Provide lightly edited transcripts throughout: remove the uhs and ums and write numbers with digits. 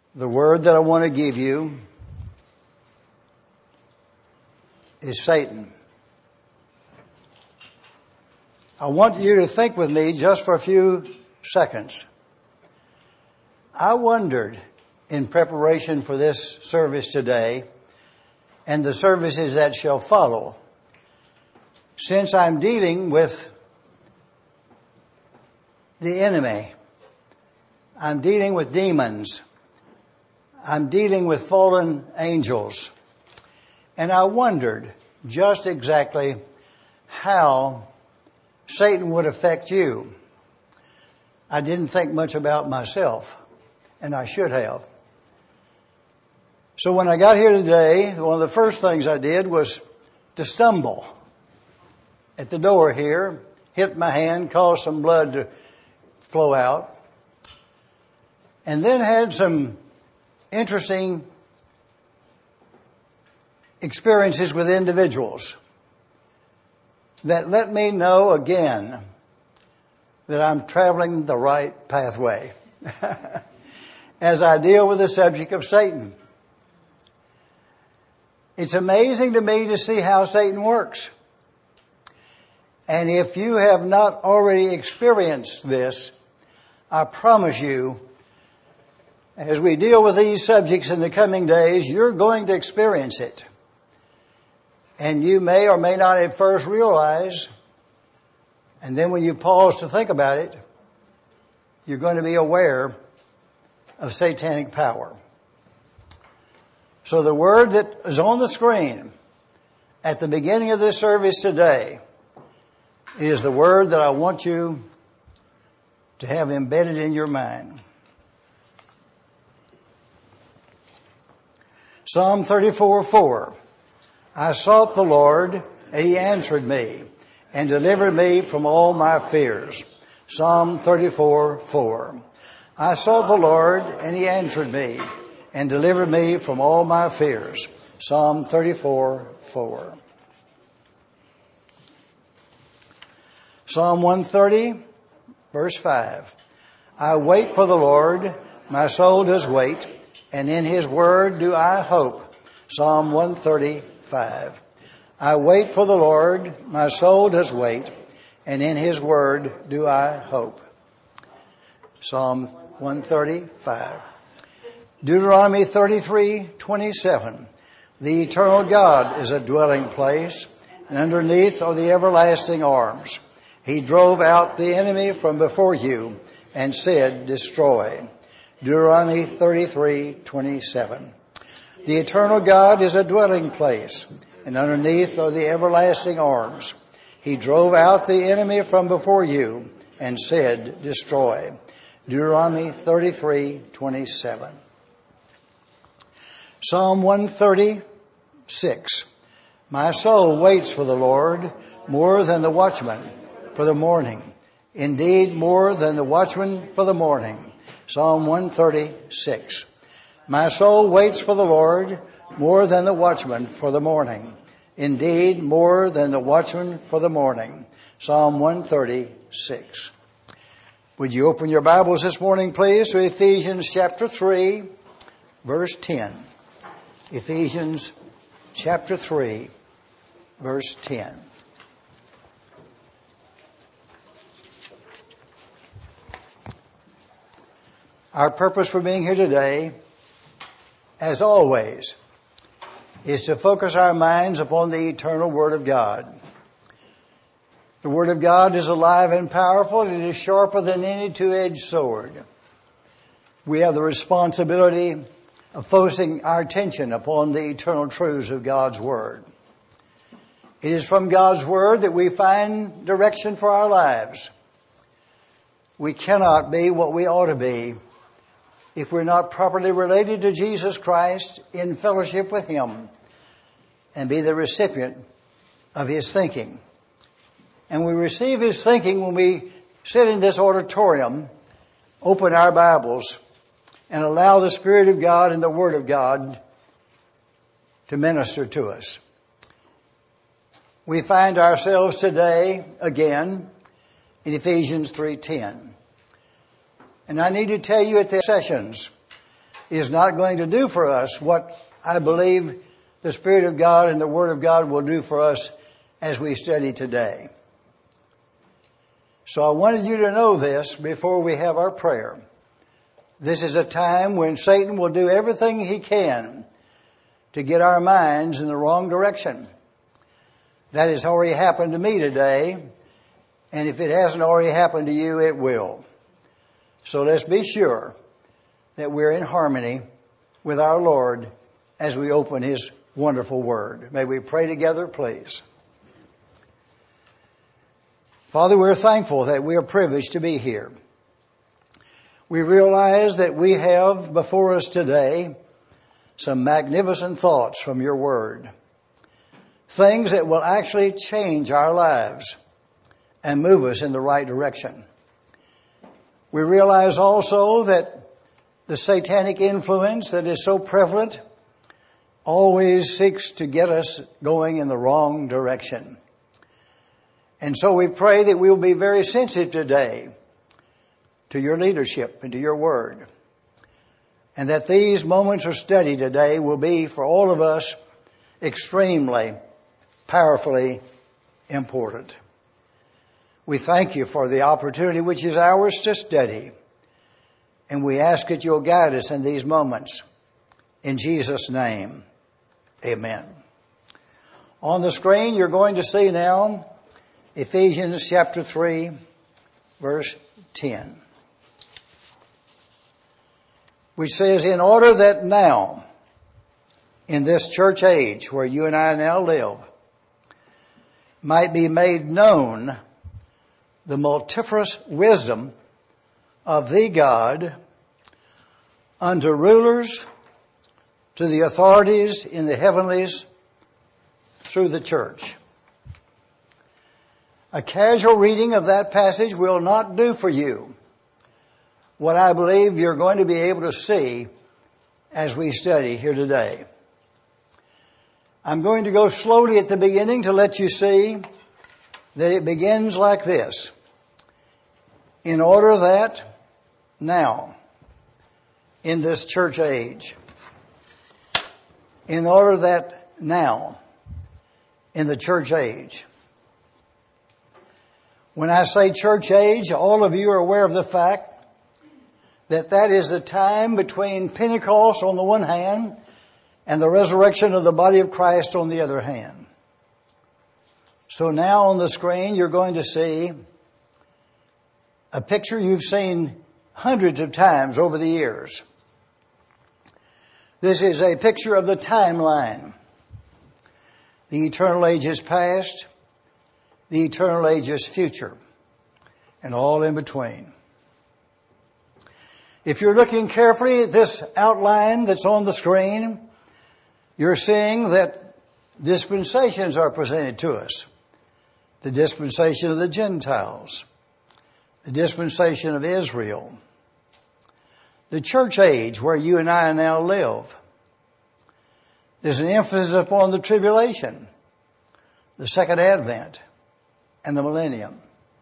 The word that I want to give you is Satan. I want you to think with me just for a few seconds. I wondered in preparation for this service today and the services that shall follow, since I'm dealing with the enemy, I'm dealing with demons, I'm dealing with fallen angels, and I wondered just exactly how Satan would affect you. I didn't think much about myself, and I should have. So when I got here today, one of the first things I did was to stumble at the door here, hit my hand, caused some blood to flow out, and then had some interesting experiences with individuals that let me know again that I'm traveling the right pathway as I deal with the subject of Satan. It's amazing to me to see how Satan works. And if you have not already experienced this, I promise you, as we deal with these subjects in the coming days, you're going to experience it. And you may or may not at first realize, and then when you pause to think about it, you're going to be aware of satanic power. So the word that is on the screen at the beginning of this service today is the word that I want you to have embedded in your mind. Psalm 34:4. I sought the Lord, and He answered me, and delivered me from all my fears. Psalm 34:4. I sought the Lord, and He answered me, and delivered me from all my fears. Psalm 34:4. Psalm 130, verse 5. I wait for the Lord, my soul does wait, and in His word do I hope. Psalm 135. I wait for the Lord, my soul does wait, and in His word do I hope. Psalm 135. Deuteronomy 33:27. The eternal God is a dwelling place, and underneath are the everlasting arms. He drove out the enemy from before you and said, destroy. Deuteronomy 33:27. The eternal God is a dwelling place, and underneath are the everlasting arms. He drove out the enemy from before you and said, destroy. Deuteronomy 33:27. Psalm 136. My soul waits for the Lord more than the watchman for the morning. Indeed, more than the watchman for the morning. Psalm 136. My soul waits for the Lord more than the watchman for the morning. Indeed, more than the watchman for the morning. Psalm 136. Would you open your Bibles this morning, please, to Ephesians chapter 3, verse 10. Ephesians chapter 3, verse 10. Our purpose for being here today, as always, is to focus our minds upon the eternal Word of God. The Word of God is alive and powerful. It is sharper than any two-edged sword. We have the responsibility of focusing our attention upon the eternal truths of God's Word. It is from God's Word that we find direction for our lives. We cannot be what we ought to be if we're not properly related to Jesus Christ, in fellowship with Him, and be the recipient of His thinking. And we receive His thinking when we sit in this auditorium, open our Bibles, and allow the Spirit of God and the Word of God to minister to us. We find ourselves today, again, in Ephesians 3:10. And I need to tell you at the sessions is not going to do for us what I believe the Spirit of God and the Word of God will do for us as we study today. So I wanted you to know this before we have our prayer. This is a time when Satan will do everything he can to get our minds in the wrong direction. That has already happened to me today, and if it hasn't already happened to you, it will. So let's be sure that we're in harmony with our Lord as we open His wonderful Word. May we pray together, please. Father, we're thankful that we are privileged to be here. We realize that we have before us today some magnificent thoughts from your Word. Things that will actually change our lives and move us in the right direction. We realize also that the satanic influence that is so prevalent always seeks to get us going in the wrong direction. And so we pray that we will be very sensitive today to your leadership and to your word. And that these moments of study today will be for all of us extremely, powerfully important. We thank you for the opportunity which is ours to study. And we ask that you'll guide us in these moments. In Jesus' name, amen. On the screen you're going to see now Ephesians chapter 3, verse 10. Which says, in order that now, in this church age where you and I now live, might be made known the multifarious wisdom of the God unto rulers, to the authorities in the heavenlies through the church. A casual reading of that passage will not do for you what I believe you're going to be able to see as we study here today. I'm going to go slowly at the beginning to let you see that it begins like this. In order that now, in this church age, in order that now, in the church age. When I say church age, all of you are aware of the fact that that is the time between Pentecost on the one hand and the resurrection of the body of Christ on the other hand. So now on the screen you're going to see a picture you've seen hundreds of times over the years. This is a picture of the timeline. The eternal age is past, the eternal age is future, and all in between. If you're looking carefully at this outline that's on the screen, you're seeing that dispensations are presented to us. The dispensation of the Gentiles, the dispensation of Israel, the church age where you and I now live. There's an emphasis upon the tribulation, the second advent, and the millennium.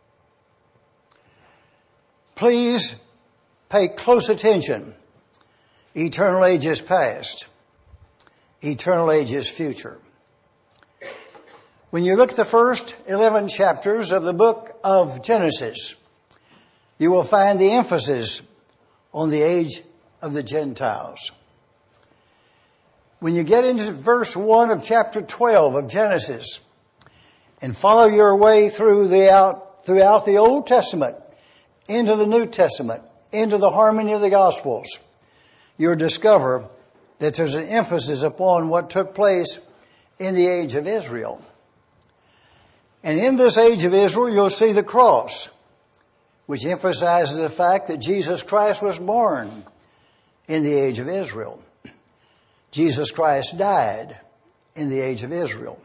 Please pay close attention. Eternal age is past. Eternal age is future. When you look at the first 11 chapters of the book of Genesis, you will find the emphasis on the age of the Gentiles. When you get into verse 1 of chapter 12 of Genesis and follow your way throughout the Old Testament, into the New Testament, into the harmony of the Gospels, you'll discover that there's an emphasis upon what took place in the age of Israel. And in this age of Israel, you'll see the cross, which emphasizes the fact that Jesus Christ was born in the age of Israel. Jesus Christ died in the age of Israel.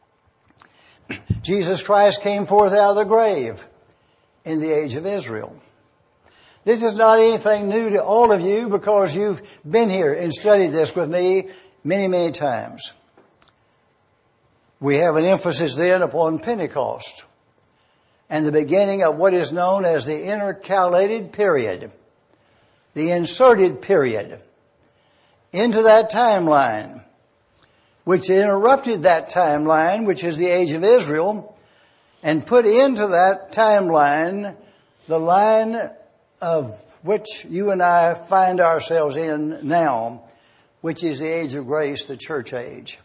Jesus Christ came forth out of the grave in the age of Israel. This is not anything new to all of you because you've been here and studied this with me many, many times. We have an emphasis then upon Pentecost and the beginning of what is known as the intercalated period, the inserted period into that timeline, which interrupted that timeline, which is the age of Israel, and put into that timeline the line of which you and I find ourselves in now, which is the age of grace, the church age.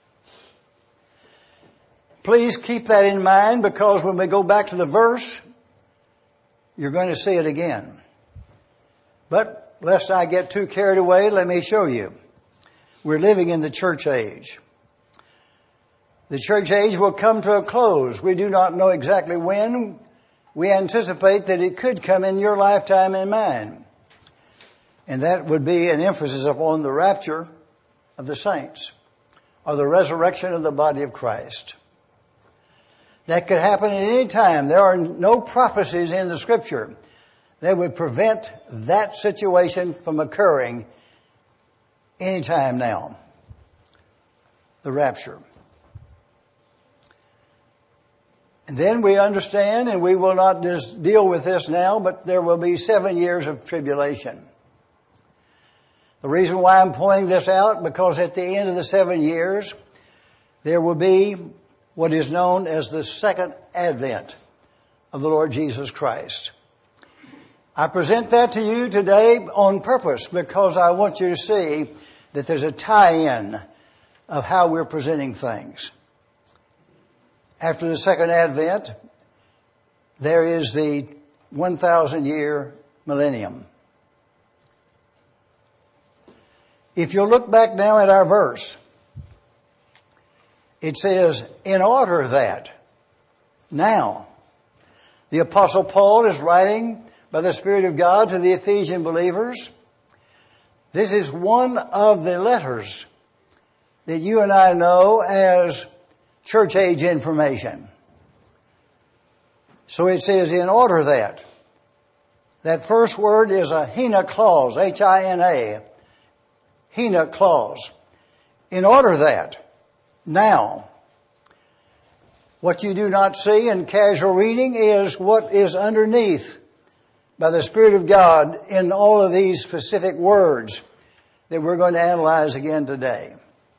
Please keep that in mind, because when we go back to the verse, you're going to see it again. But lest I get too carried away, let me show you. We're living in the church age. The church age will come to a close. We do not know exactly when. We anticipate that it could come in your lifetime and mine. And that would be an emphasis upon the rapture of the saints, or the resurrection of the body of Christ. That could happen at any time. There are no prophecies in the Scripture that would prevent that situation from occurring any time now. The rapture. And then we understand, and we will not just deal with this now, but there will be 7 years of tribulation. The reason why I'm pointing this out, because at the end of the 7 years, there will be what is known as the second advent of the Lord Jesus Christ. I present that to you today on purpose, because I want you to see that there's a tie-in of how we're presenting things. After the second advent, there is the 1,000-year millennium. If you'll look back now at our verse, it says, in order that. Now, the Apostle Paul is writing by the Spirit of God to the Ephesian believers. This is one of the letters that you and I know as church age information. So it says, in order that. That first word is a hina clause, H-I-N-A. Hina clause. In order that. Now, what you do not see in casual reading is what is underneath by the Spirit of God in all of these specific words that we're going to analyze again today.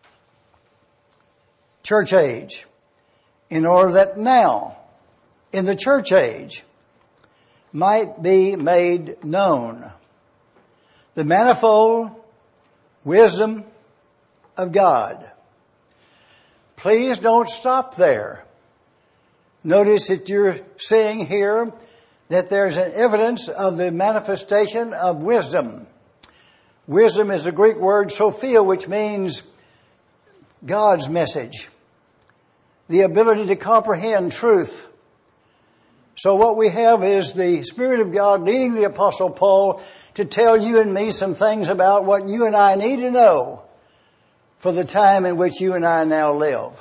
Church age. In order that now, in the church age, might be made known the manifold wisdom of God. Please don't stop there. Notice that you're seeing here that there's an evidence of the manifestation of wisdom. Wisdom is the Greek word Sophia, which means God's message. The ability to comprehend truth. So what we have is the Spirit of God leading the Apostle Paul to tell you and me some things about what you and I need to know for the time in which you and I now live.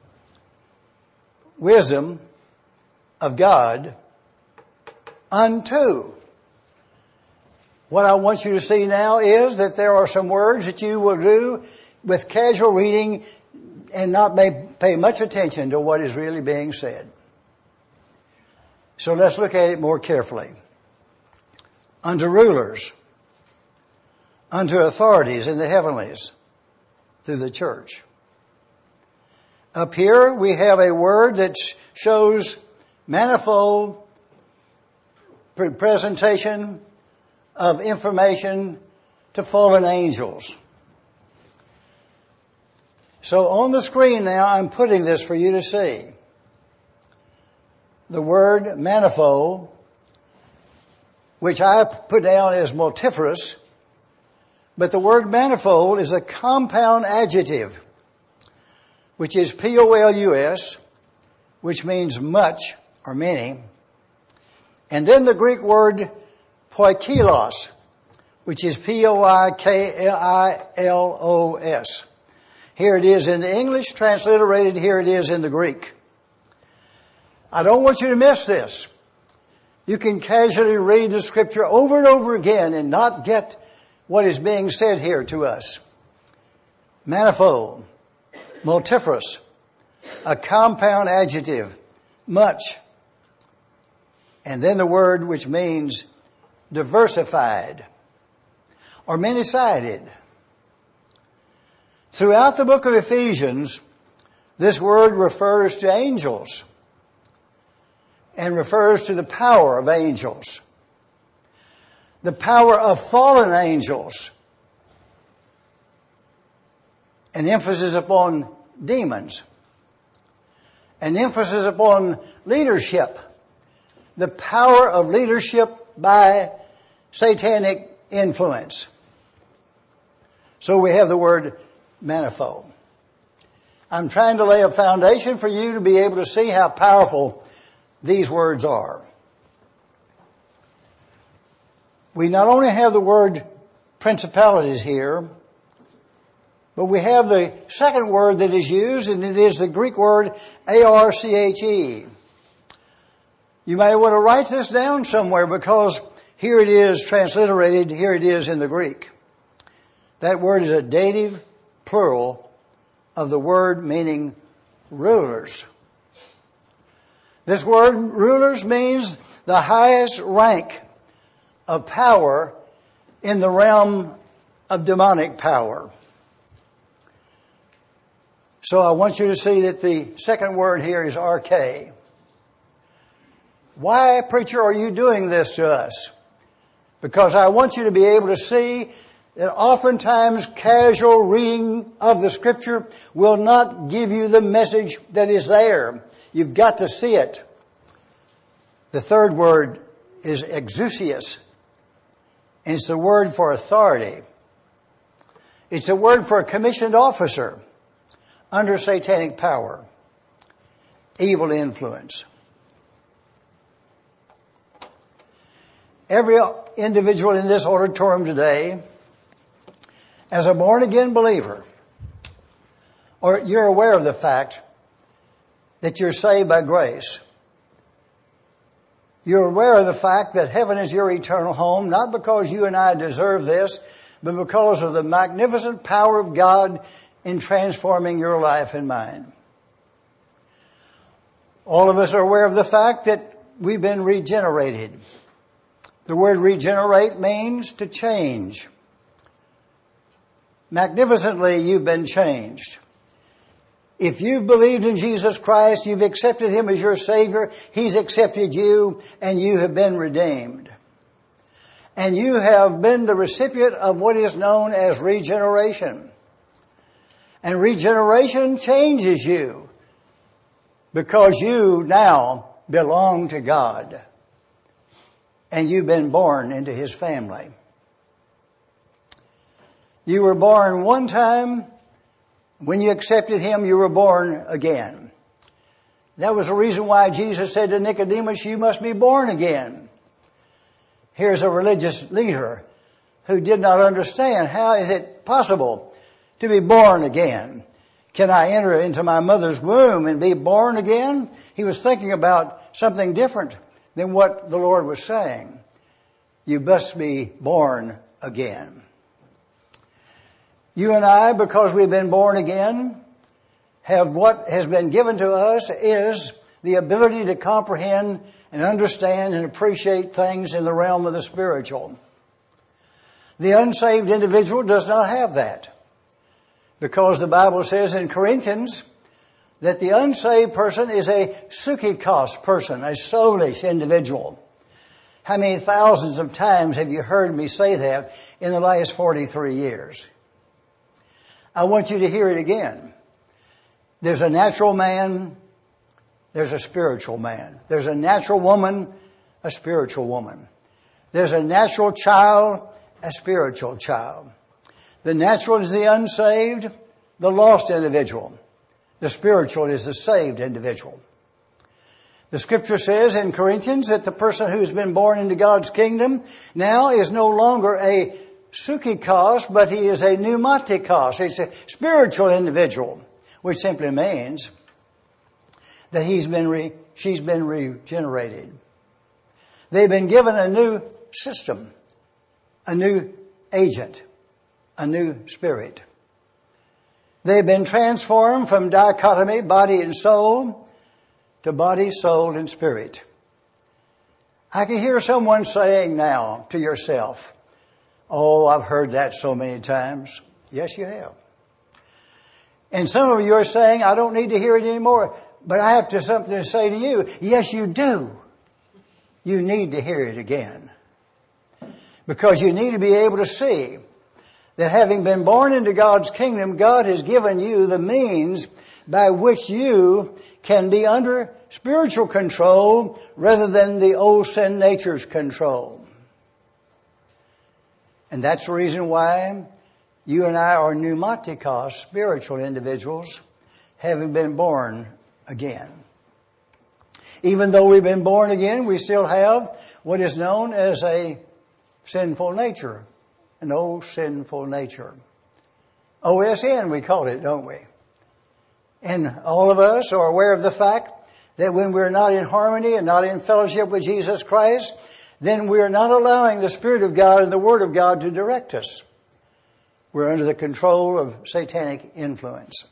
Wisdom of God unto. What I want you to see now is that there are some words that you will do with casual reading and not pay much attention to what is really being said. So let's look at it more carefully. Unto rulers, unto authorities in the heavenlies, through the church. Up here we have a word that shows manifold presentation of information to fallen angels. So on the screen now I'm putting this for you to see. The word manifold, which I put down as multifarious, but the word manifold is a compound adjective, which is P-O-L-U-S, which means much or many. And then the Greek word poikilos, which is P-O-I-K-I-L-O-S. Here it is in the English, transliterated here it is in the Greek. I don't want you to miss this. You can casually read the Scripture over and over again and not get what is being said here to us. Manifold, multifarious, a compound adjective, much. And then the word which means diversified or many-sided. Throughout the book of Ephesians, this word refers to angels and refers to the power of angels, the power of fallen angels, an emphasis upon demons, an emphasis upon leadership, the power of leadership by satanic influence. So we have the word manifold. I'm trying to lay a foundation for you to be able to see how powerful these words are. We not only have the word principalities here, but we have the second word that is used, and it is the Greek word arche. You may want to write this down somewhere because here it is transliterated, here it is in the Greek. That word is a dative plural of the word meaning rulers. This word rulers means the highest rank of power in the realm of demonic power. So I want you to see that the second word here is arche. Why, preacher, are you doing this to us? Because I want you to be able to see that oftentimes casual reading of the Scripture will not give you the message that is there. You've got to see it. The third word is exousias. And it's the word for authority. It's a word for a commissioned officer under satanic power, evil influence. Every individual in this auditorium today, as a born-again believer, or you're aware of the fact that you're saved by grace. You're aware of the fact that heaven is your eternal home, not because you and I deserve this, but because of the magnificent power of God in transforming your life and mine. All of us are aware of the fact that we've been regenerated. The word regenerate means to change. Magnificently, you've been changed. If you've believed in Jesus Christ, you've accepted Him as your Savior, He's accepted you, and you have been redeemed. And you have been the recipient of what is known as regeneration. And regeneration changes you because you now belong to God. And you've been born into His family. You were born one time. When you accepted Him, you were born again. That was the reason why Jesus said to Nicodemus, you must be born again. Here's a religious leader who did not understand, how is it possible to be born again? Can I enter into my mother's womb and be born again? He was thinking about something different than what the Lord was saying. You must be born again. You and I, because we've been born again, have what has been given to us is the ability to comprehend and understand and appreciate things in the realm of the spiritual. The unsaved individual does not have that. Because the Bible says in Corinthians that the unsaved person is a psychikos person, a soulish individual. How many thousands of times have you heard me say that in the last 43 years? I want you to hear it again. There's a natural man, there's a spiritual man. There's a natural woman, a spiritual woman. There's a natural child, a spiritual child. The natural is the unsaved, the lost individual. The spiritual is the saved individual. The Scripture says in Corinthians that the person who's been born into God's kingdom now is no longer a psychikos, but he is a pneumatikos. It's a spiritual individual, which simply means that she's been regenerated. They've been given a new system, a new agent, a new spirit. They've been transformed from dichotomy, body and soul, to body, soul, and spirit. I can hear someone saying now to yourself, oh, I've heard that so many times. Yes, you have. And some of you are saying, I don't need to hear it anymore. But I have something to say to you. Yes, you do. You need to hear it again. Because you need to be able to see that having been born into God's kingdom, God has given you the means by which you can be under spiritual control rather than the old sin nature's control. And that's the reason why you and I are pneumatikos, spiritual individuals, having been born again. Even though we've been born again, we still have what is known as a sinful nature, an old sinful nature. OSN we call it, don't we? And all of us are aware of the fact that when we're not in harmony and not in fellowship with Jesus Christ, then we're not allowing the Spirit of God and the Word of God to direct us. We're under the control of satanic influence.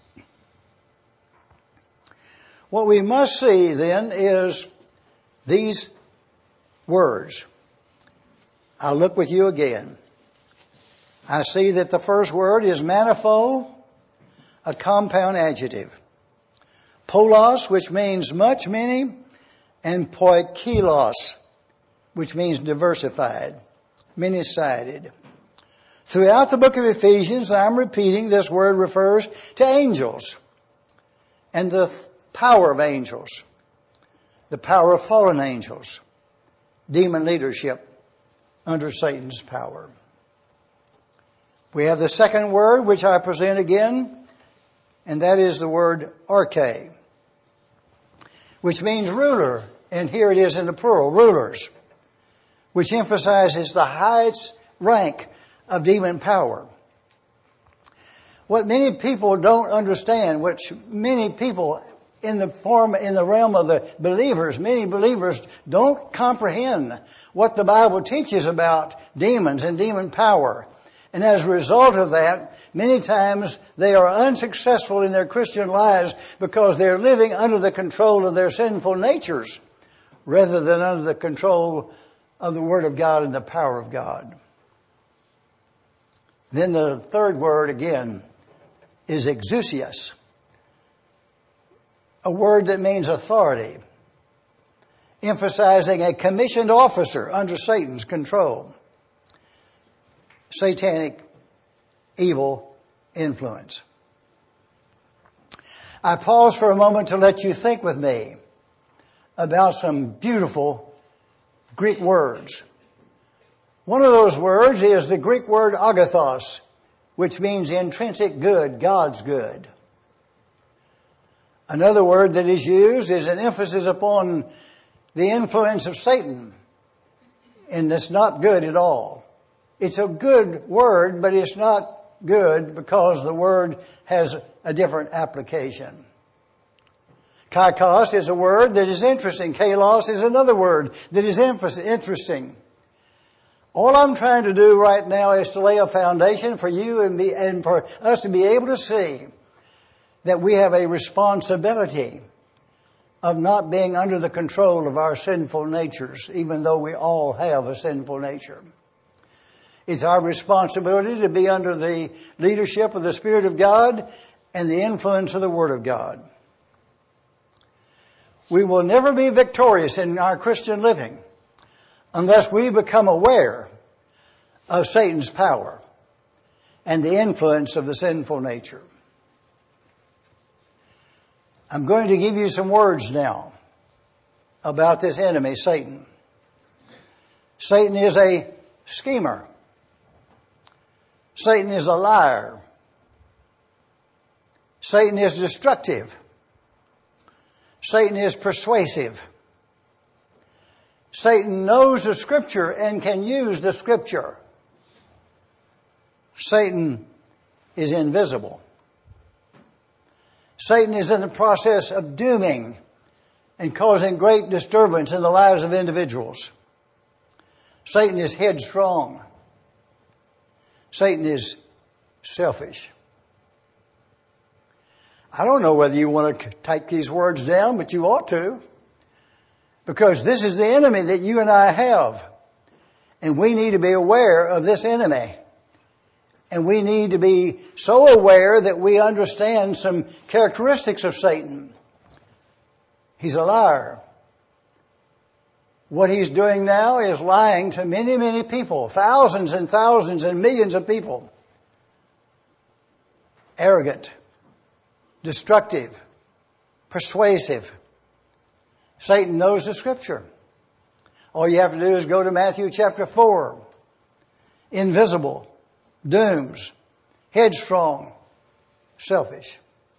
What we must see then is these words. I'll look with you again. I see that the first word is manifold, a compound adjective. Polos, which means much, many, and poikilos, which means diversified, many-sided. Throughout the book of Ephesians, I'm repeating, this word refers to angels and the power of angels, the power of fallen angels, demon leadership under Satan's power. We have the second word, which I present again, and that is the word arche, which means ruler, and here it is in the plural, rulers, which emphasizes the highest rank of demon power. What many people don't understand, which many people in the realm of the believers, many believers don't comprehend what the Bible teaches about demons and demon power. And as a result of that, many times they are unsuccessful in their Christian lives because they're living under the control of their sinful natures rather than under the control of the Word of God and the power of God. Then the third word again is exousias, a word that means authority, emphasizing a commissioned officer under Satan's control. Satanic evil influence. I pause for a moment to let you think with me about some beautiful Greek words. One of those words is the Greek word agathos, which means intrinsic good, God's good. Another word that is used is an emphasis upon the influence of Satan, and it's not good at all. It's a good word, but it's not good because the word has a different application. Kaikos is a word that is interesting. Kalos is another word that is interesting. All I'm trying to do right now is to lay a foundation for you and for us to be able to see that we have a responsibility of not being under the control of our sinful natures, even though we all have a sinful nature. It's our responsibility to be under the leadership of the Spirit of God and the influence of the Word of God. We will never be victorious in our Christian living unless we become aware of Satan's power and the influence of the sinful nature. I'm going to give you some words now about this enemy, Satan. Satan is a schemer. Satan is a liar. Satan is destructive. Satan is persuasive. Satan knows the Scripture and can use the Scripture. Satan is invisible. Satan is in the process of dooming and causing great disturbance in the lives of individuals. Satan is headstrong. Satan is selfish. I don't know whether you want to take these words down, but you ought to. Because this is the enemy that you and I have. And we need to be aware of this enemy And we need to be so aware that we understand some characteristics of Satan. He's a liar. What he's doing now is lying to many, many people, thousands and thousands and millions of people. Arrogant, destructive, persuasive. Satan knows the Scripture. All you have to do is go to Matthew chapter 4. Invisible, dooms, headstrong, selfish.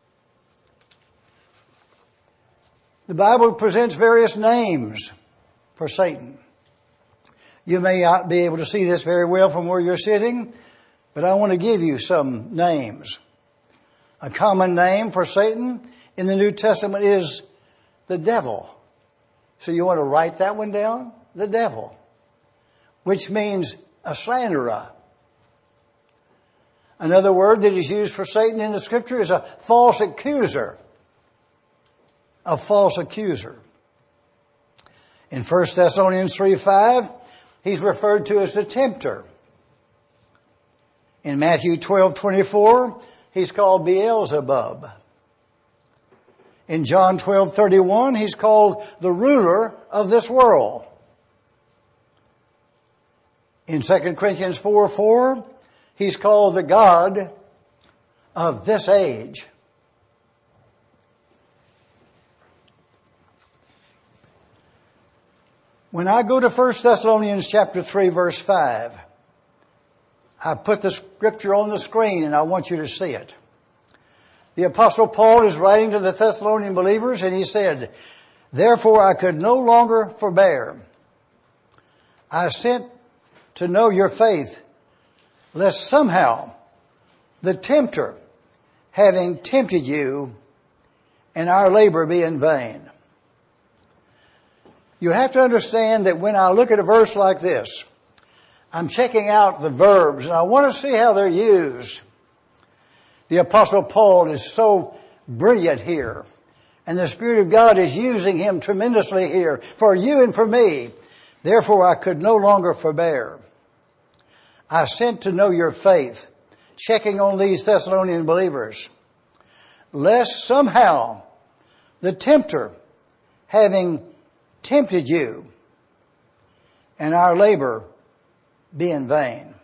The Bible presents various names for Satan. You may not be able to see this very well from where you're sitting, but I want to give you some names. A common name for Satan in the New Testament is the devil. So you want to write that one down? The devil, which means a slanderer. Another word that is used for Satan in the Scripture is a false accuser. A false accuser. In 1 Thessalonians 3:5, he's referred to as the tempter. In Matthew 12:24, he's called Beelzebub. In John 12:31, he's called the ruler of this world. In 2 Corinthians 4:4, he's called the God of this age. When I go to 1 Thessalonians chapter 3 verse 5, I put the scripture on the screen and I want you to see it. The Apostle Paul is writing to the Thessalonian believers and he said, "Therefore I could no longer forbear. I sent to know your faith, lest somehow the tempter, having tempted you, and our labor be in vain." You have to understand that when I look at a verse like this, I'm checking out the verbs and I want to see how they're used. The Apostle Paul is so brilliant here, and the Spirit of God is using him tremendously here for you and for me. Therefore I could no longer forbear. I sent to know your faith, checking on these Thessalonian believers, lest somehow the tempter, having tempted you, and our labor be in vain.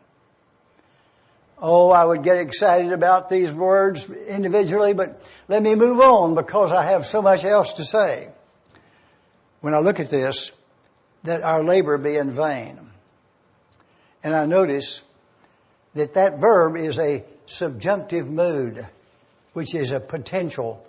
Oh, I would get excited about these words individually, but let me move on because I have so much else to say. When I look at this, that our labor be in vain. And I notice that that verb is a subjunctive mood, which is a potential.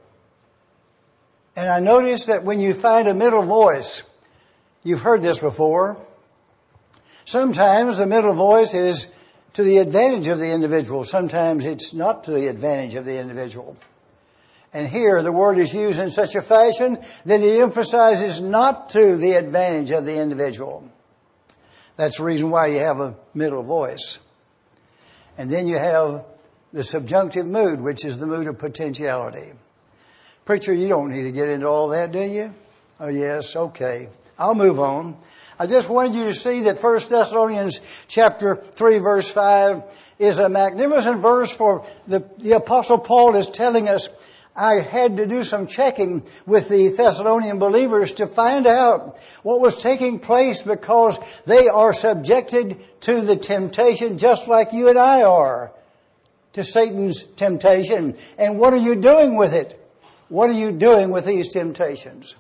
And I notice that when you find a middle voice, you've heard this before, sometimes the middle voice is to the advantage of the individual. Sometimes it's not to the advantage of the individual. And here the word is used in such a fashion that it emphasizes not to the advantage of the individual. That's the reason why you have a middle voice. And then you have the subjunctive mood, which is the mood of potentiality. Preacher, you don't need to get into all that, do you? Oh, yes, okay. I'll move on. I just wanted you to see that 1 Thessalonians chapter 3 verse 5 is a magnificent verse for the Apostle Paul is telling us, I had to do some checking with the Thessalonian believers to find out what was taking place because they are subjected to the temptation just like you and I are, to Satan's temptation. And what are you doing with it? What are you doing with these temptations?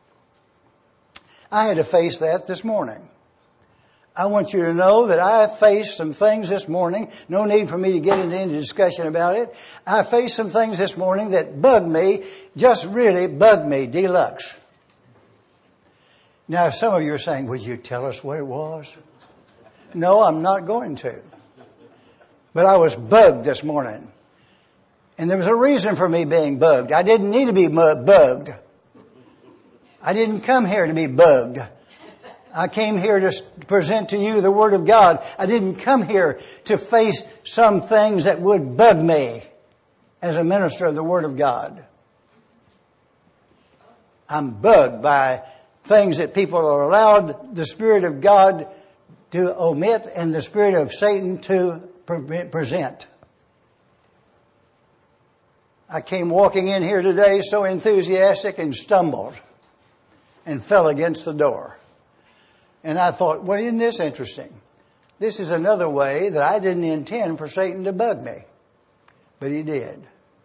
I had to face that this morning. I want you to know that I faced some things this morning. No need for me to get into any discussion about it. I faced some things this morning that bugged me, just really bugged me, deluxe. Now, some of you are saying, would you tell us what it was? No, I'm not going to. But I was bugged this morning. And there was a reason for me being bugged. I didn't need to be bugged. I didn't come here to be bugged. I came here to present to you the Word of God. I didn't come here to face some things that would bug me as a minister of the Word of God. I'm bugged by things that people are allowed the Spirit of God to omit and the Spirit of Satan to present. I came walking in here today so enthusiastic and stumbled and fell against the door. And I thought, well, isn't this interesting? This is another way that I didn't intend for Satan to bug me. But he did.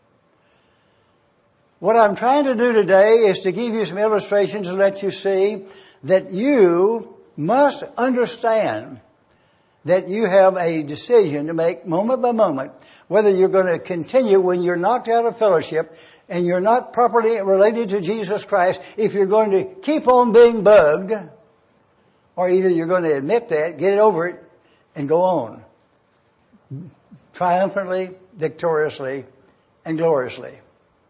What I'm trying to do today is to give you some illustrations and let you see that you must understand that you have a decision to make moment by moment, whether you're going to continue when you're knocked out of fellowship and you're not properly related to Jesus Christ, if you're going to keep on being bugged, or either you're going to admit that, get it over it, and go on. Triumphantly, victoriously, and gloriously.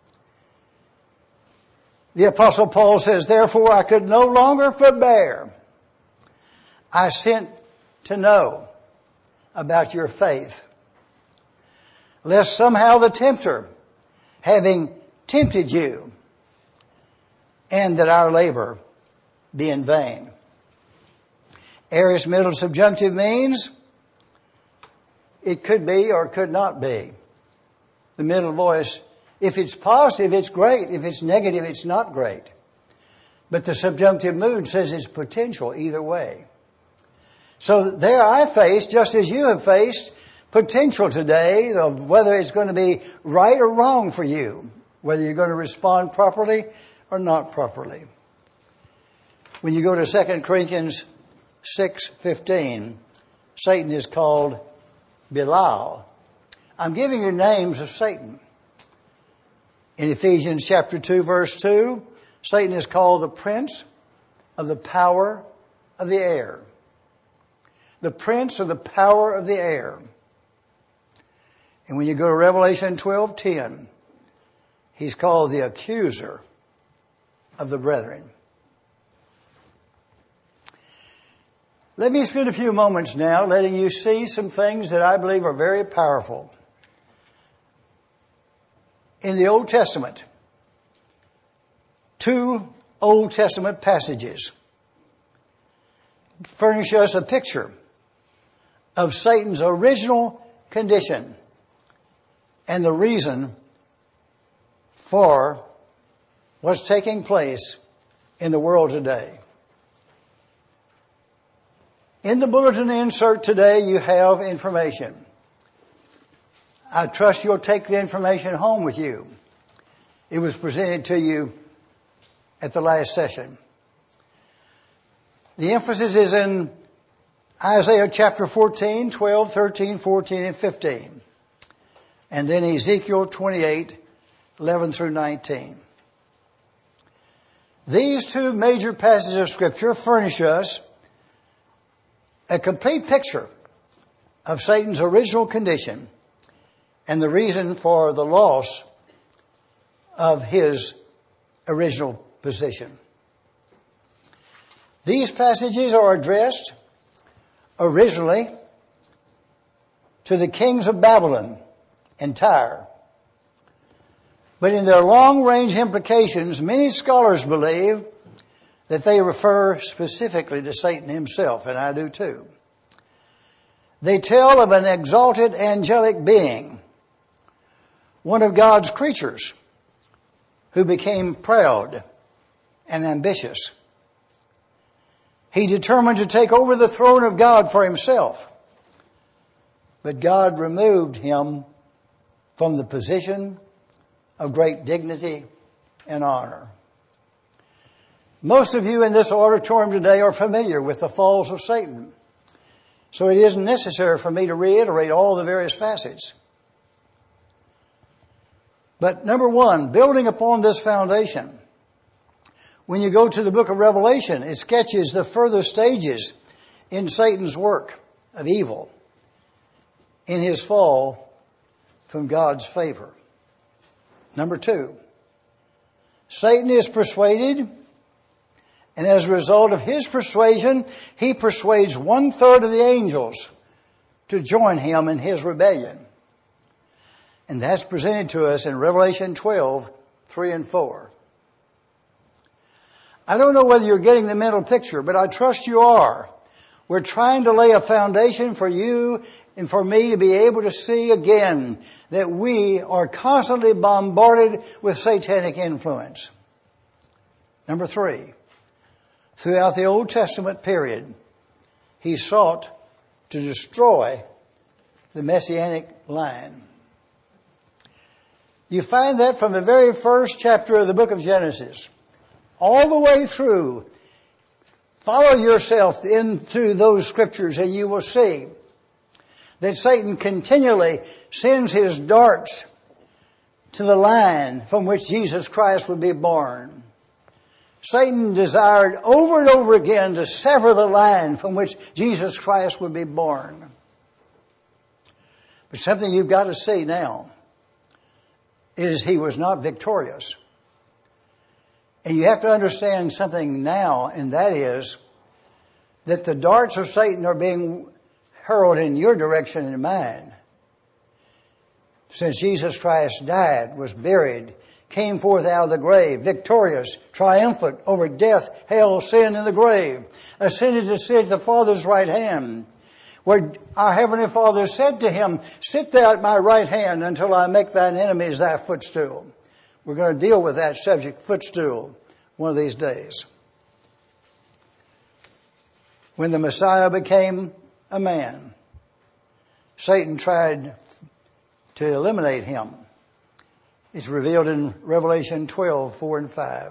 The Apostle Paul says, therefore I could no longer forbear. I sent to know about your faith, lest somehow the tempter, having tempted you, and that our labor be in vain. Aorist middle subjunctive means it could be or could not be. The middle voice, if it's positive, it's great. If it's negative, it's not great. But the subjunctive mood says it's potential either way. So there I face, just as you have faced, potential today of whether it's going to be right or wrong for you, whether you're going to respond properly or not properly. When you go to 2 Corinthians 6:15, Satan is called Belial. I'm giving you names of Satan. In Ephesians chapter 2, verse 2, Satan is called the prince of the power of the air. The prince of the power of the air. And when you go to Revelation 12:10, he's called the accuser of the brethren. Let me spend a few moments now letting you see some things that I believe are very powerful. In the Old Testament, 2 Old Testament passages furnish us a picture of Satan's original condition and the reason for what's taking place in the world today. In the bulletin insert today, you have information. I trust you'll take the information home with you. It was presented to you at the last session. The emphasis is in Isaiah chapter 14, 12, 13, 14, and 15. And then Ezekiel 28, 11 through 19. These 2 major passages of Scripture furnish us a complete picture of Satan's original condition and the reason for the loss of his original position. These passages are addressed originally to the kings of Babylon and Tyre. But in their long-range implications, many scholars believe that they refer specifically to Satan himself, and I do too. They tell of an exalted angelic being, one of God's creatures, who became proud and ambitious. He determined to take over the throne of God for himself, but God removed him from the position of great dignity and honor. Most of you in this auditorium today are familiar with the falls of Satan, so it isn't necessary for me to reiterate all the various facets. But number one, building upon this foundation, when you go to the book of Revelation, it sketches the further stages in Satan's work of evil in his fall from God's favor. Number 2, Satan is persuaded, and as a result of his persuasion, he persuades 1/3 of the angels to join him in his rebellion. And that's presented to us in Revelation 12, 3 and 4. I don't know whether you're getting the mental picture, but I trust you are. We're trying to lay a foundation for you and for me to be able to see again that we are constantly bombarded with satanic influence. Number 3, throughout the Old Testament period, he sought to destroy the Messianic line. You find that from the very first chapter of the book of Genesis, all the way through. Follow yourself into those scriptures and you will see that Satan continually sends his darts to the line from which Jesus Christ would be born. Satan desired over and over again to sever the line from which Jesus Christ would be born. But something you've got to see now is he was not victorious. And you have to understand something now, and that is that the darts of Satan are being hurled in your direction and mine. Since Jesus Christ died, was buried, came forth out of the grave, victorious, triumphant over death, hell, sin, and the grave, ascended to sit at the Father's right hand, where our Heavenly Father said to him, "Sit thou at my right hand until I make thine enemies thy footstool." We're going to deal with that subject, footstool, one of these days. When the Messiah became a man, Satan tried to eliminate him. It's revealed in Revelation 12:4 and 5.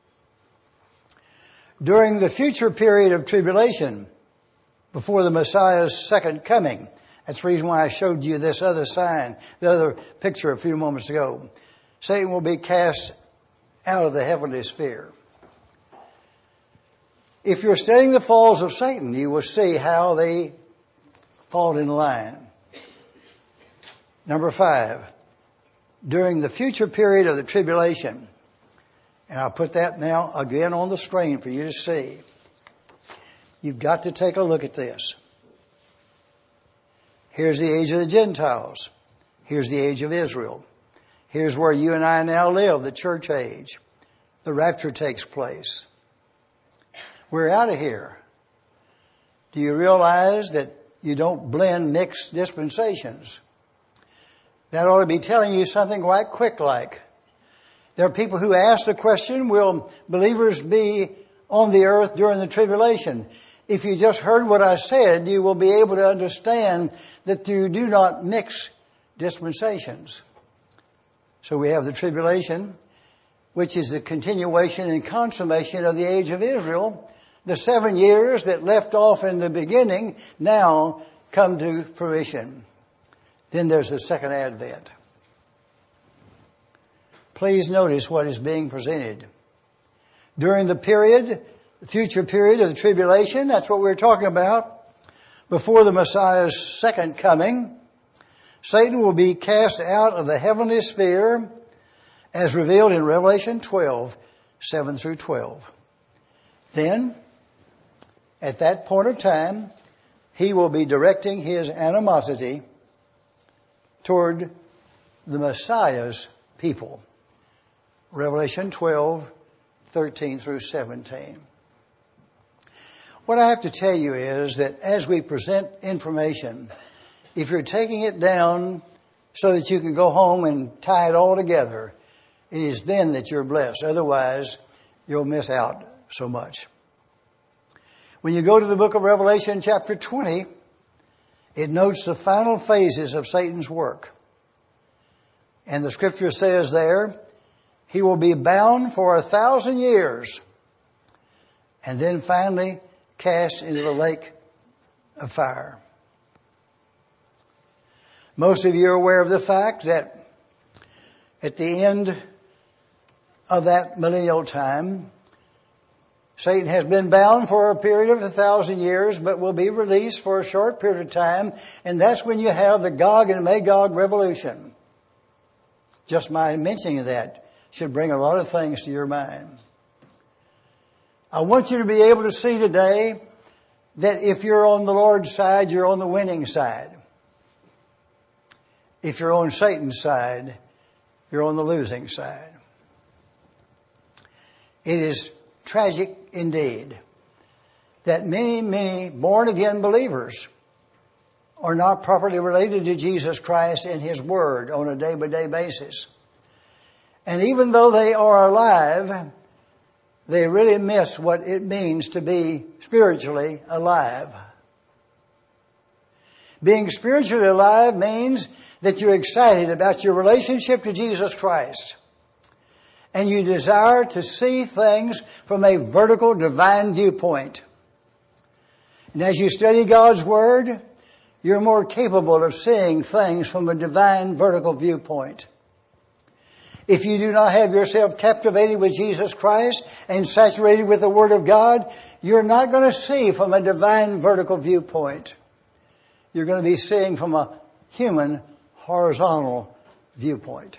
During the future period of tribulation, before the Messiah's second coming, that's the reason why I showed you this other sign, the other picture a few moments ago. Satan will be cast out of the heavenly sphere. If you're studying the falls of Satan, you will see how they fall in line. Number 5, during the future period of the tribulation, and I'll put that now again on the screen for you to see. You've got to take a look at this. Here's the age of the Gentiles. Here's the age of Israel. Here's where you and I now live, the church age. The rapture takes place. We're out of here. Do you realize that you don't blend mixed dispensations? That ought to be telling you something quite quick like. There are people who ask the question, will believers be on the earth during the tribulation? If you just heard what I said, you will be able to understand that you do not mix dispensations. So we have the tribulation, which is the continuation and consummation of the age of Israel. The 7 years that left off in the beginning now come to fruition. Then there's the second advent. Please notice what is being presented. During the future period of the tribulation, that's what we're talking about, before the Messiah's second coming, Satan will be cast out of the heavenly sphere as revealed in Revelation 12:7 through 12. Then, at that point of time, he will be directing his animosity toward the Messiah's people. Revelation 12:13 through 17. What I have to tell you is that as we present information, if you're taking it down so that you can go home and tie it all together, it is then that you're blessed. Otherwise, you'll miss out so much. When you go to the book of Revelation chapter 20, it notes the final phases of Satan's work. And the scripture says there, he will be bound for 1,000 years and then finally cast into the lake of fire. Most of you are aware of the fact that at the end of that millennial time, Satan has been bound for a period of 1,000 years, but will be released for a short period of time, and that's when you have the Gog and Magog revolution. Just my mentioning that should bring a lot of things to your mind. I want you to be able to see today that if you're on the Lord's side, you're on the winning side. If you're on Satan's side, you're on the losing side. It is tragic indeed that many born-again believers are not properly related to Jesus Christ and His Word on a day-by-day basis. And even though they are alive, they really miss what it means to be spiritually alive. Being spiritually alive means that you're excited about your relationship to Jesus Christ. And you desire to see things from a vertical divine viewpoint. And as you study God's Word, you're more capable of seeing things from a divine vertical viewpoint. If you do not have yourself captivated with Jesus Christ and saturated with the Word of God, you're not going to see from a divine vertical viewpoint. You're going to be seeing from a human horizontal viewpoint.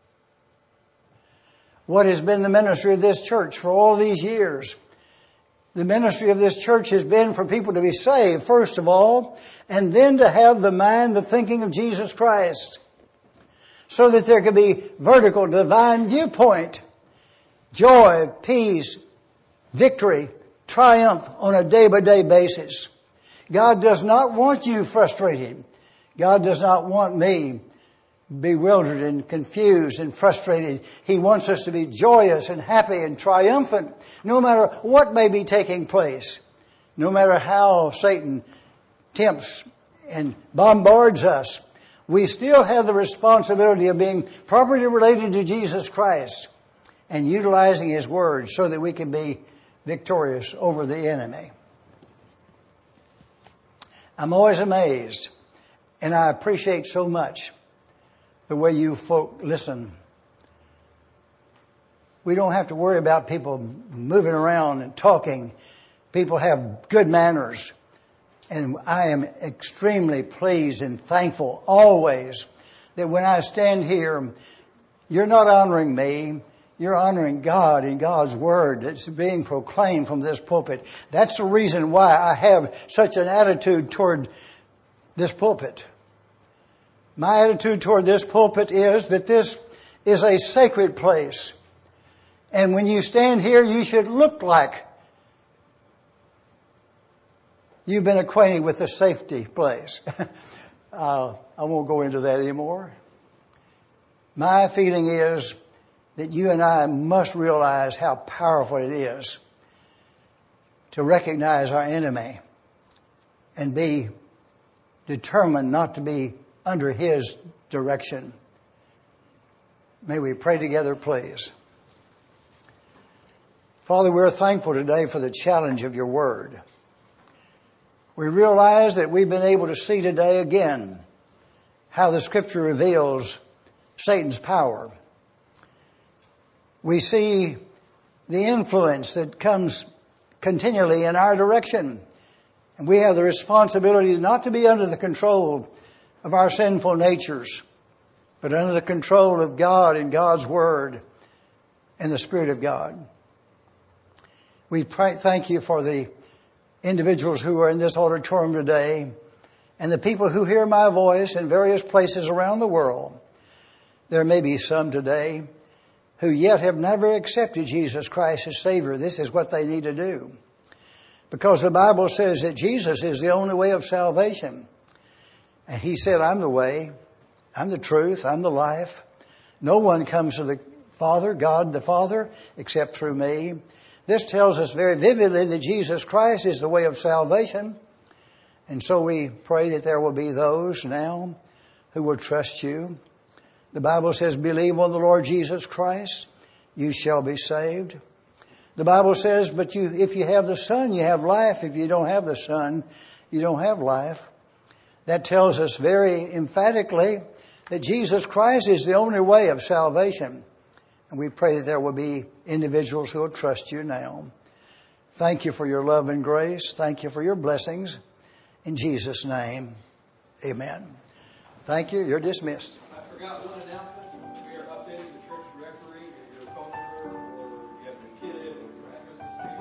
What has been the ministry of this church for all these years? The ministry of this church has been for people to be saved, first of all, and then to have the mind, the thinking of Jesus Christ, so that there could be vertical, divine viewpoint, joy, peace, victory, triumph on a day-by-day basis. God does not want you frustrated. God does not want me bewildered and confused and frustrated. He wants us to be joyous and happy and triumphant no matter what may be taking place. No matter how Satan tempts and bombards us, we still have the responsibility of being properly related to Jesus Christ and utilizing His Word so that we can be victorious over the enemy. I'm always amazed, and I appreciate so much the way you folk listen. We don't have to worry about people moving around and talking. People have good manners. And I am extremely pleased and thankful always that when I stand here, you're not honoring me. You're honoring God and God's Word that's being proclaimed from this pulpit. That's the reason why I have such an attitude toward this pulpit. My attitude toward this pulpit is that this is a sacred place. And when you stand here, you should look like you've been acquainted with the safety place. I won't go into that anymore. My feeling is that you and I must realize how powerful it is to recognize our enemy and be determined not to be under his direction. May we pray together, please. Father, we're thankful today for the challenge of your Word. We realize that we've been able to see today again how the Scripture reveals Satan's power. We see the influence that comes continually in our direction. And we have the responsibility not to be under the control of our sinful natures, but under the control of God and God's Word and the Spirit of God. We thank you for the individuals who are in this auditorium today and the people who hear my voice in various places around the world. There may be some today who yet have never accepted Jesus Christ as Savior. This is what they need to do. Because the Bible says that Jesus is the only way of salvation. And He said, I'm the way, I'm the truth, I'm the life. No one comes to the Father, God the Father, except through me. This tells us very vividly that Jesus Christ is the way of salvation. And so we pray that there will be those now who will trust you. The Bible says, believe on the Lord Jesus Christ, you shall be saved. The Bible says, but if you have the Son, you have life. If you don't have the Son, you don't have life. That tells us very emphatically that Jesus Christ is the only way of salvation. And we pray that there will be individuals who will trust you now. Thank you for your love and grace. Thank you for your blessings. In Jesus' name, amen. Thank you. You're dismissed. I forgot one announcement. We are updating the church directory. If you're a phone number or you have a kid or your address is changed,